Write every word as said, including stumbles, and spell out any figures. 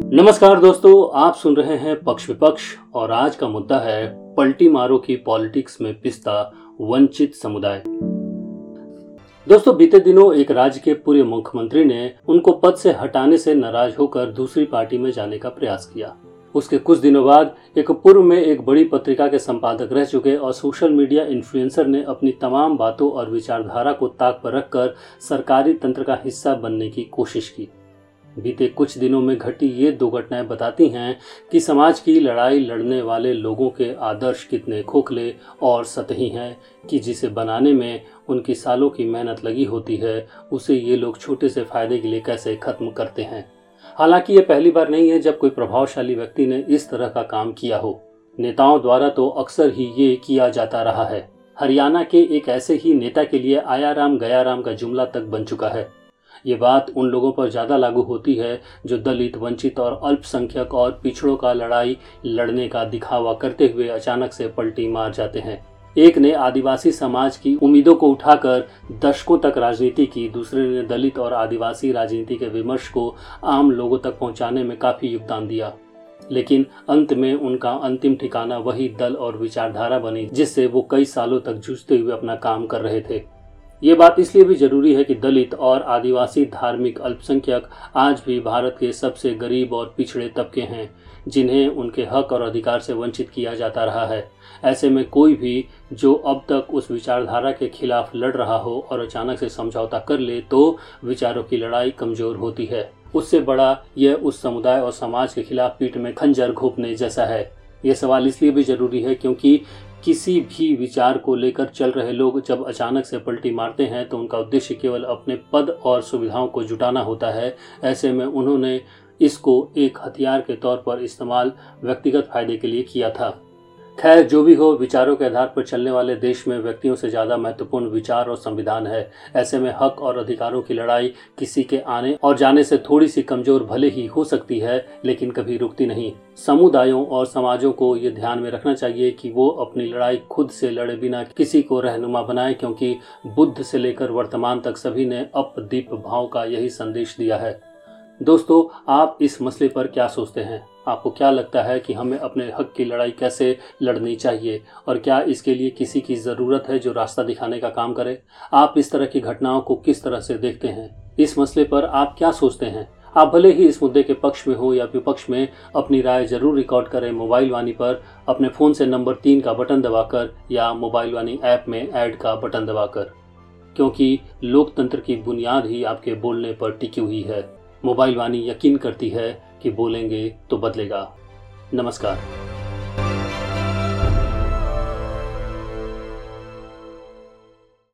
नमस्कार दोस्तों, आप सुन रहे हैं पक्ष विपक्ष और आज का मुद्दा है पलटी मारो की पॉलिटिक्स में पिसता वंचित समुदाय। दोस्तों, बीते दिनों एक राज्य के पूर्व मुख्यमंत्री ने उनको पद से हटाने से नाराज होकर दूसरी पार्टी में जाने का प्रयास किया। उसके कुछ दिनों बाद एक पूर्व में एक बड़ी पत्रिका के संपादक रह चुके और सोशल मीडिया इन्फ्लुएंसर ने अपनी तमाम बातों और विचारधारा को ताक पर रखकर सरकारी तंत्र का हिस्सा बनने की कोशिश की। बीते कुछ दिनों में घटी ये दो घटनाएं बताती हैं कि समाज की लड़ाई लड़ने वाले लोगों के आदर्श कितने खोखले और सतही हैं कि जिसे बनाने में उनकी सालों की मेहनत लगी होती है, उसे ये लोग छोटे से फायदे के लिए कैसे खत्म करते हैं। हालांकि ये पहली बार नहीं है जब कोई प्रभावशाली व्यक्ति ने इस तरह का काम किया हो। नेताओं द्वारा तो अक्सर ही ये किया जाता रहा है। हरियाणा के एक ऐसे ही नेता के लिए आया राम गया राम का जुमला तक बन चुका है। ये बात उन लोगों पर ज़्यादा लागू होती है जो दलित, वंचित और अल्पसंख्यक और पिछड़ों का लड़ाई लड़ने का दिखावा करते हुए अचानक से पलटी मार जाते हैं। एक ने आदिवासी समाज की उम्मीदों को उठाकर दशकों तक राजनीति की, दूसरे ने दलित और आदिवासी राजनीति के विमर्श को आम लोगों तक पहुंचाने में काफ़ी योगदान दिया, लेकिन अंत में उनका अंतिम ठिकाना वही दल और विचारधारा बनी जिससे वो कई सालों तक जूझते हुए अपना काम कर रहे थे। ये बात इसलिए भी जरूरी है कि दलित और आदिवासी धार्मिक अल्पसंख्यक आज भी भारत के सबसे गरीब और पिछड़े तबके हैं जिन्हें उनके हक और अधिकार से वंचित किया जाता रहा है। ऐसे में कोई भी जो अब तक उस विचारधारा के खिलाफ लड़ रहा हो और अचानक से समझौता कर ले तो विचारों की लड़ाई कमजोर होती है। उससे बड़ा यह उस समुदाय और समाज के खिलाफ पीठ में खंजर घोंपने जैसा है। यह सवाल इसलिए भी जरूरी है क्योंकि किसी भी विचार को लेकर चल रहे लोग जब अचानक से पलटी मारते हैं तो उनका उद्देश्य केवल अपने पद और सुविधाओं को जुटाना होता है। ऐसे में उन्होंने इसको एक हथियार के तौर पर इस्तेमाल व्यक्तिगत फायदे के लिए किया था। खैर, जो भी हो, विचारों के आधार पर चलने वाले देश में व्यक्तियों से ज़्यादा महत्वपूर्ण विचार और संविधान है। ऐसे में हक और अधिकारों की लड़ाई किसी के आने और जाने से थोड़ी सी कमज़ोर भले ही हो सकती है, लेकिन कभी रुकती नहीं। समुदायों और समाजों को ये ध्यान में रखना चाहिए कि वो अपनी लड़ाई खुद से लड़े बिना किसी को रहनुमा बनाए, क्योंकि बुद्ध से लेकर वर्तमान तक सभी ने अपदीप भाव का यही संदेश दिया है। दोस्तों, आप इस मसले पर क्या सोचते हैं? आपको क्या लगता है कि हमें अपने हक की लड़ाई कैसे लड़नी चाहिए और क्या इसके लिए किसी की ज़रूरत है जो रास्ता दिखाने का काम करे? आप इस तरह की घटनाओं को किस तरह से देखते हैं? इस मसले पर आप क्या सोचते हैं? आप भले ही इस मुद्दे के पक्ष में हो या विपक्ष में, अपनी राय जरूर रिकॉर्ड करें मोबाइल वाणी पर, अपने फ़ोन से नंबर तीन का बटन दबाकर या मोबाइल वाणी ऐप में ऐड का बटन दबाकर, क्योंकि लोकतंत्र की बुनियाद ही आपके बोलने पर टिकी हुई है। मोबाइल वाणी यकीन करती है कि बोलेंगे तो बदलेगा। नमस्कार।